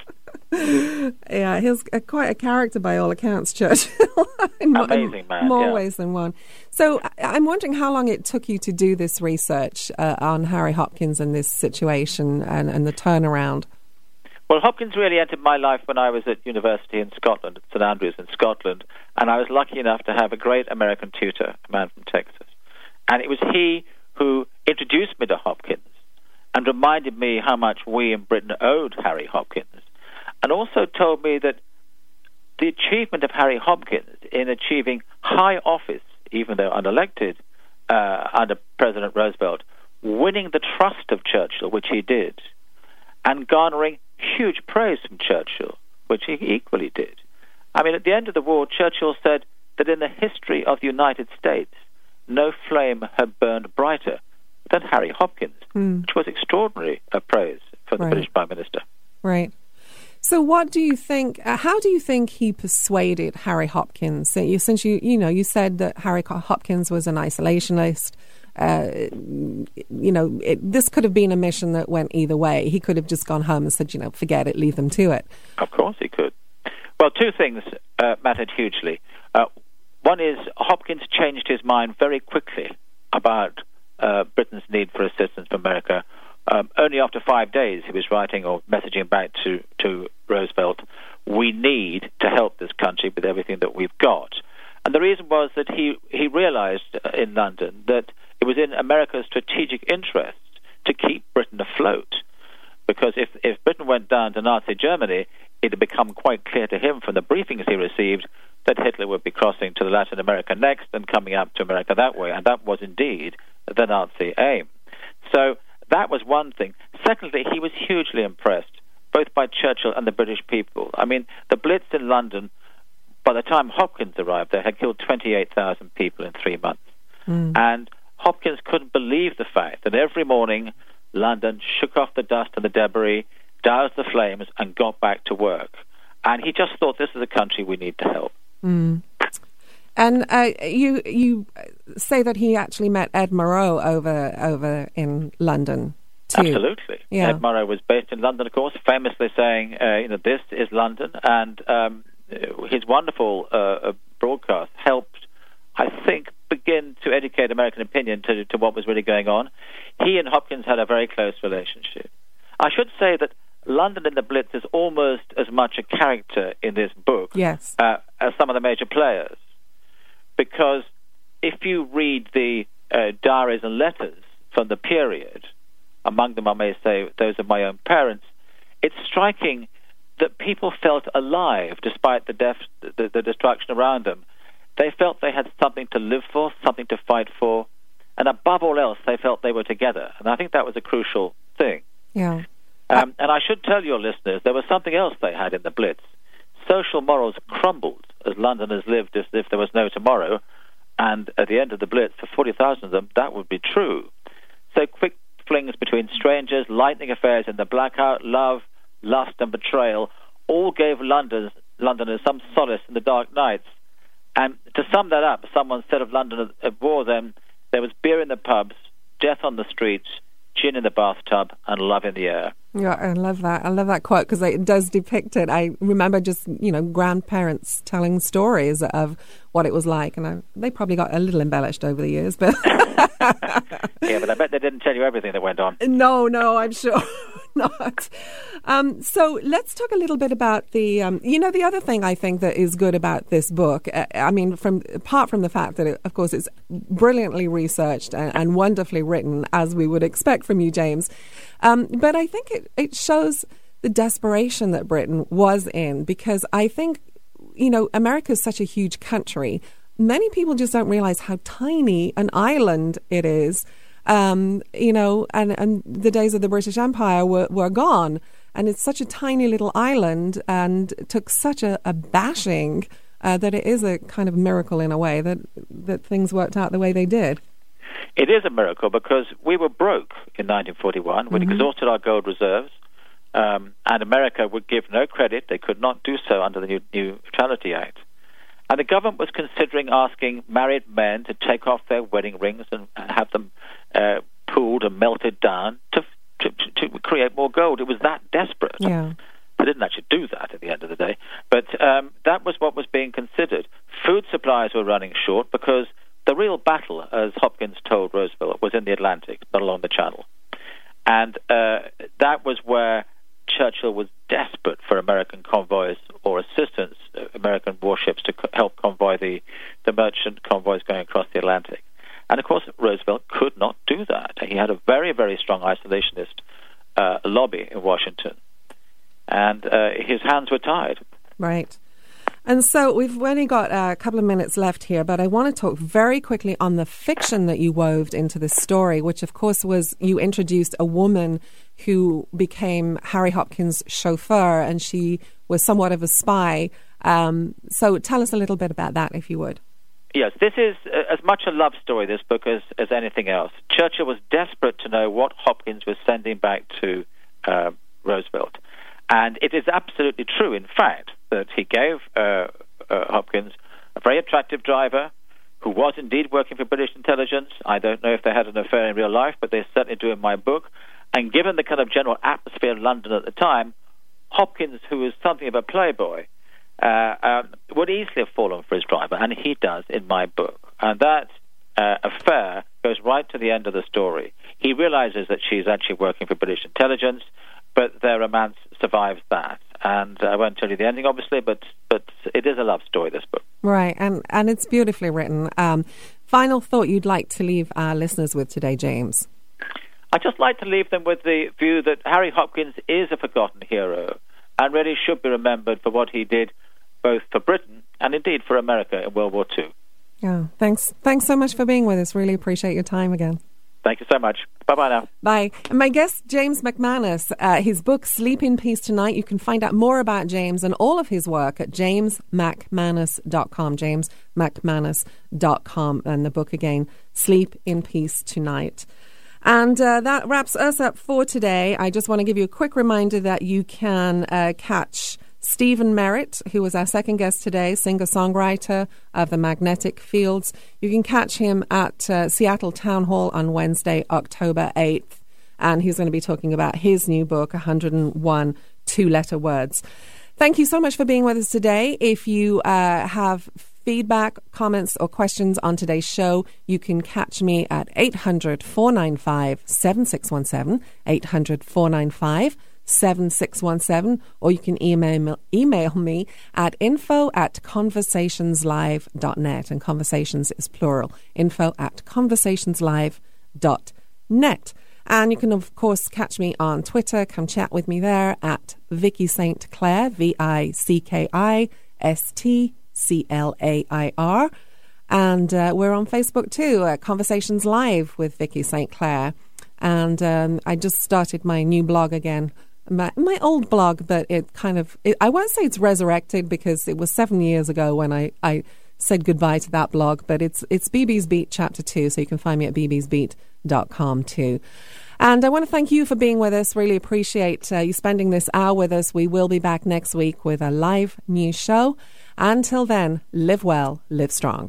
Yeah, he's a, quite a character by all accounts, Churchill. in Amazing man, more yeah. ways than one. So I'm wondering how long it took you to do this research uh, on Harry Hopkins and this situation and, and the turnaround. Well, Hopkins really entered my life when I was at university in Scotland, at St Andrews in Scotland, and I was lucky enough to have a great American tutor, a man from Texas. And it was he who introduced me to Hopkins and reminded me how much we in Britain owed Harry Hopkins, and also told me that the achievement of Harry Hopkins in achieving high office, even though unelected, uh, under President Roosevelt, winning the trust of Churchill, which he did, and garnering huge praise from Churchill, which he equally did. I mean, at the end of the war, Churchill said that in the history of the United States, no flame had burned brighter than Harry Hopkins, mm. which was extraordinary uh, praise for the right. British Prime Minister. Right. So what do you think, uh, how do you think he persuaded Harry Hopkins? Since you, you know, you said that Harry Hopkins was an isolationist, uh, you know, it, this could have been a mission that went either way. He could have just gone home and said, you know, forget it, leave them to it. Of course he could. Well, two things uh, mattered hugely. Uh, one is Hopkins changed his mind very quickly about uh, Britain's need for assistance from America. Um, only after five days he was writing or messaging back to, to Roosevelt, we need to help this country with everything that we've got. And the reason was that he, he realized in London that it was in America's strategic interest to keep Britain afloat. Because if, if Britain went down to Nazi Germany, it had become quite clear to him from the briefings he received that Hitler would be crossing to Latin America next and coming up to America that way. And that was indeed the Nazi aim. So that was one thing. Secondly, he was hugely impressed, both by Churchill and the British people. I mean, the Blitz in London, by the time Hopkins arrived there, had killed twenty-eight thousand people in three months. Mm. And Hopkins couldn't believe the fact that every morning London shook off the dust and the debris, doused the flames, and got back to work. And he just thought, this is a country we need to help. Mm. And uh, you you say that he actually met Ed Murrow over over in London too. Absolutely. Yeah. Ed Murrow was based in London, of course, famously saying, uh, you know, this is London. And um, his wonderful uh, broadcast helped, I think, begin to educate American opinion to, to what was really going on. He and Hopkins had a very close relationship. I should say that London in the Blitz is almost as much a character in this book yes. uh, as some of the major players. Because if you read the uh, diaries and letters from the period, among them I may say those of my own parents, it's striking that people felt alive despite the, death, the, the destruction around them. They felt they had something to live for, something to fight for, and above all else, they felt they were together. And I think that was a crucial thing. Yeah. Um, and I should tell your listeners, there was something else they had in the Blitz. Social morals crumbled as Londoners lived as if there was no tomorrow, and at the end of the Blitz, for forty thousand of them, that would be true. So quick flings between strangers, lightning affairs in the blackout, love, lust, and betrayal all gave Londoners, Londoners some solace in the dark nights. And to sum that up, someone said of London at war then, there was beer in the pubs, death on the streets, gin in the bathtub, and love in the air. Yeah, I love that. I love that quote because it does depict it. I remember just, you know, grandparents telling stories of what it was like. And I, they probably got a little embellished over the years, but yeah, but I bet they didn't tell you everything that went on. No, no, I'm sure not. Um, so let's talk a little bit about the, um, you know, the other thing I think that is good about this book. Uh, I mean, from apart from the fact that, it, of course, it's brilliantly researched and, and wonderfully written, as we would expect from you, James. Um, but I think it, it shows the desperation that Britain was in, because I think, you know, America is such a huge country. Many people just don't realize how tiny an island it is. Um, you know, and, and the days of the British Empire were, were gone. And it's such a tiny little island, and it took such a, a bashing uh, that it is a kind of miracle in a way that, that things worked out the way they did. It is a miracle because we were broke in nineteen forty-one. We'd mm-hmm. exhausted our gold reserves, um, and America would give no credit. They could not do so under the New Neutrality Act. And the government was considering asking married men to take off their wedding rings and have them uh, pooled and melted down to, to to create more gold. It was that desperate. Yeah. They didn't actually do that at the end of the day. But um, that was what was being considered. Food supplies were running short because the real battle, as Hopkins told Roosevelt, was in the Atlantic, not along the Channel. And uh, that was where Churchill was desperate for American convoys or assistance, uh, American warships to co- help convoy the, the merchant convoys going across the Atlantic. And, of course, Roosevelt could not do that. He had a very, very strong isolationist uh, lobby in Washington. And uh, his hands were tied. Right. And so we've only got a couple of minutes left here, but I want to talk very quickly on the fiction that you wove into this story, which, of course, was you introduced a woman who became Harry Hopkins' chauffeur, and she was somewhat of a spy. Um, so tell us a little bit about that, if you would. Yes, this is uh, as much a love story, this book, as, as anything else. Churchill was desperate to know what Hopkins was sending back to uh, Roosevelt. And it is absolutely true, in fact, that he gave uh, uh, Hopkins a very attractive driver who was indeed working for British intelligence. I don't know if they had an affair in real life, but they certainly do in my book. And given the kind of general atmosphere of London at the time, Hopkins, who was something of a playboy, uh, um, would easily have fallen for his driver, and he does in my book. And that uh, affair goes right to the end of the story. He realizes that she's actually working for British intelligence, but their romance survives that. And I won't tell you the ending, obviously, but but it is a love story, this book. Right, and, and it's beautifully written. Um, final thought you'd like to leave our listeners with today, James? I'd just like to leave them with the view that Harry Hopkins is a forgotten hero and really should be remembered for what he did both for Britain and indeed for America in World War Two. Yeah, thanks, thanks so much for being with us. Really appreciate your time again. Thank you so much. Bye-bye now. Bye. And my guest, James McManus, uh, his book, Sleep in Peace Tonight. You can find out more about James and all of his work at james mcmanus dot com, james mcmanus dot com. And the book again, Sleep in Peace Tonight. And uh, that wraps us up for today. I just want to give you a quick reminder that you can uh, catch Stephen Merritt, who was our second guest today, singer-songwriter of the Magnetic Fields. You can catch him at uh, Seattle Town Hall on Wednesday, October eighth. And he's going to be talking about his new book, one hundred one Two-Letter Words. Thank you so much for being with us today. If you uh, have feedback, comments, or questions on today's show, you can catch me at eight hundred, four nine five, seven six one seven, eight hundred, four nine five, seven six one seven, or you can email, email me at info at conversationslive dot net, and conversations is plural, info at conversationslive dot net. And you can, of course, catch me on Twitter. Come chat with me there at Vicky Saint Clair, V I C K I S T C L A I R. And uh, we're on Facebook too, uh, Conversations Live with Vicky Saint Clair. And um, I just started my new blog again. My, my old blog, but it kind of, it, I won't say it's resurrected because it was seven years ago when I, I said goodbye to that blog, but it's it's B B's Beat Chapter two, so you can find me at b b's beat dot com too. And I want to thank you for being with us. Really appreciate uh, you spending this hour with us. We will be back next week with a live news show. Until then, live well, live strong.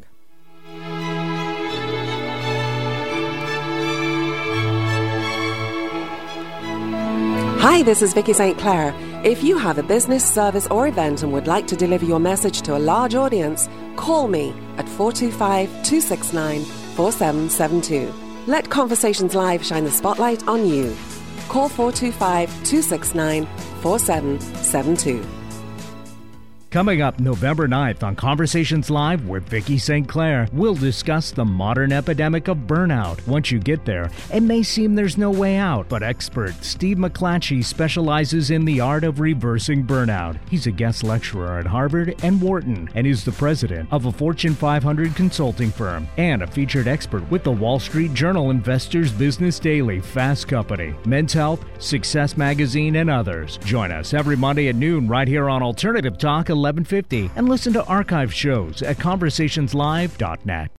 Hi, this is Vicky Saint Clair. If you have a business, service, or event and would like to deliver your message to a large audience, call me at four two five, two six nine, four seven seven two. Let Conversations Live shine the spotlight on you. Call four two five, two six nine, four seven seven two. Coming up November ninth on Conversations Live with Vicki Saint Clair, we'll discuss the modern epidemic of burnout. Once you get there, it may seem there's no way out, but expert Steve McClatchy specializes in the art of reversing burnout. He's a guest lecturer at Harvard and Wharton, and is the president of a Fortune five hundred consulting firm and a featured expert with the Wall Street Journal Investors Business Daily, Fast Company, Men's Health, Success Magazine, and others. Join us every Monday at noon right here on Alternative Talk eleven fifty and listen to archive shows at conversationslive dot net.